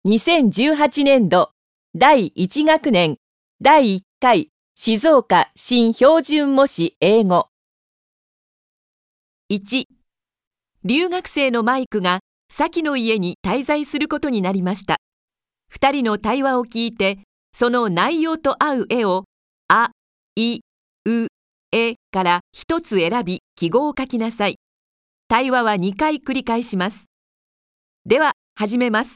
2018年度第1学年第1回静岡新標準模試英語。1、留学生のマイクがサキの家に滞在することになりました。2人の対話を聞いて、その内容と合う絵をあ、い、う、えから1つ選び記号を書きなさい。対話は2回繰り返します。では始めます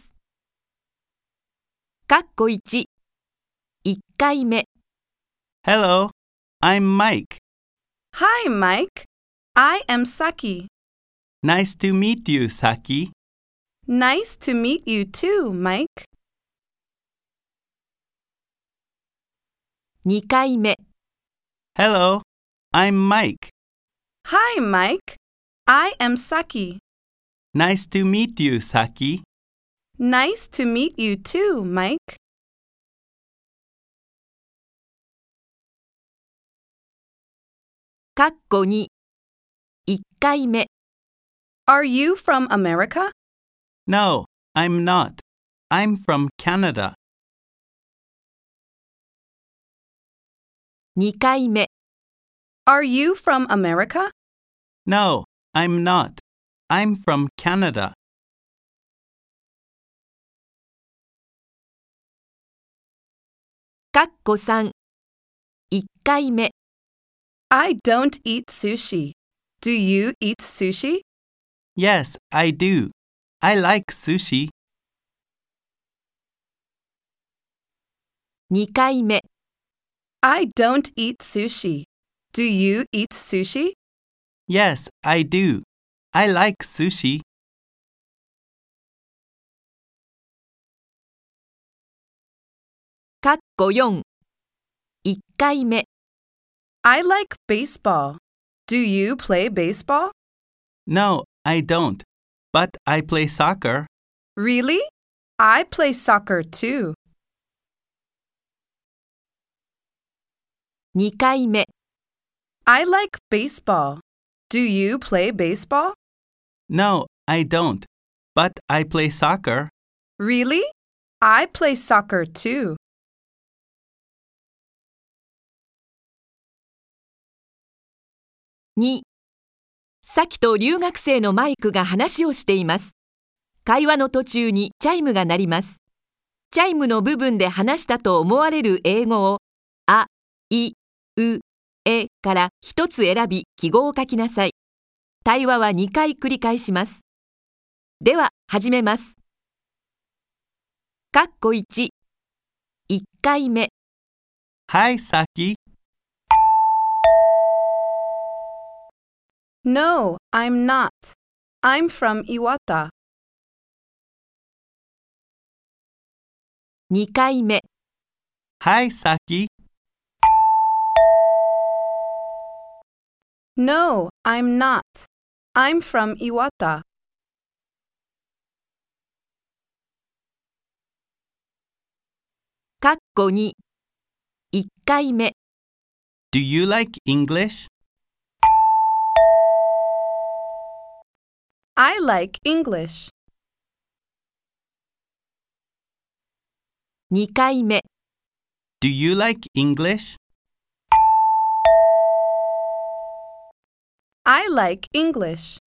。1、1回目。 Hello, I'm Mike. Hi, Mike. I am Saki. Nice to meet you, Saki. Nice to meet you too, Mike. 2回目。 Hello, I'm Mike. Hi, Mike. I am Saki. Nice to meet you, Saki. Nice to meet you too, Mike. 2、1回目。 Are you from America? No, I'm not. I'm from Canada. 2回目。 Are you from America? No, I'm not. I'm from Canada. 3、1回目。 I don't eat sushi. Do you eat sushi? Yes, I do. I like sushi. 2回目。 I don't eat sushi. Do you eat sushi? Yes, I do. I like sushi. 4、1回目。 I like baseball. Do you play baseball? No, I don't. But I play soccer. Really? I play soccer too. 2回目。 I like baseball. Do you play baseball? No, I don't. But I play soccer. Really? I play soccer too. 2、サキと留学生のマイクが話をしています。会話の途中にチャイムが鳴ります。チャイムの部分で話したと思われる英語をあ、い、う、えから1つ選び記号を書きなさい。対話は2回繰り返します。では始めます。1、1回目。 Hi, Saki. No, I'm not. I'm from Iwata. 2回目。 Hi, Saki. No, I'm not. I'm from Iwata. 2、1回目。 Do you like English? I like English. 2回目。 Do you like English? I like English.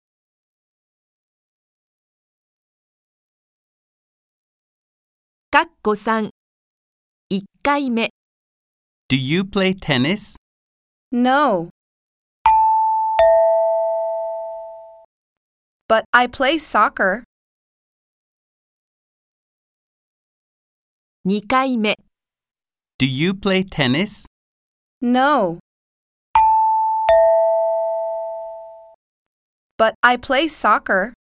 3、1回目。 Do you play tennis? No. But I play soccer. 2回目。 Do you play tennis? No. But I play soccer.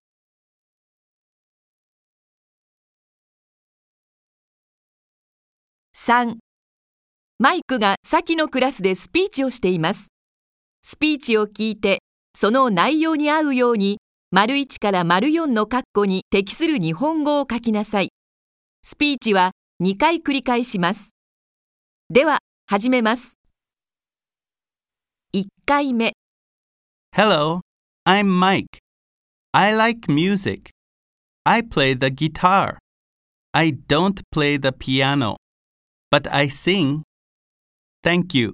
3、マイクがサキのクラスでスピーチをしています。スピーチを聞いて、その内容に合うように、①から�4の括弧に適する日本語を書きなさい。スピーチは2回繰り返します。では、始めます。1回目。 Hello, I'm Mike. I like music. I play the guitar. I don't play the piano, but I sing. Thank you.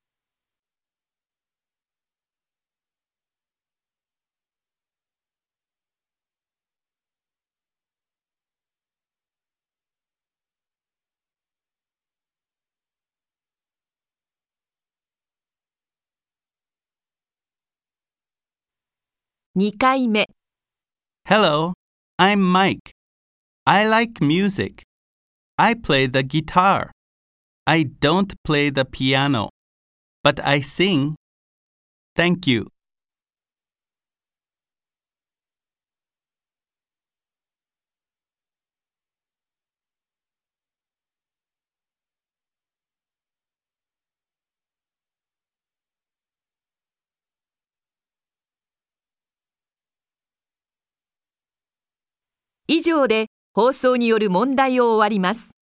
2回目。 Hello, I'm Mike. I like music. I play the guitar. I don't play the piano, but I sing. Thank you. 以上で放送による問題を終わります。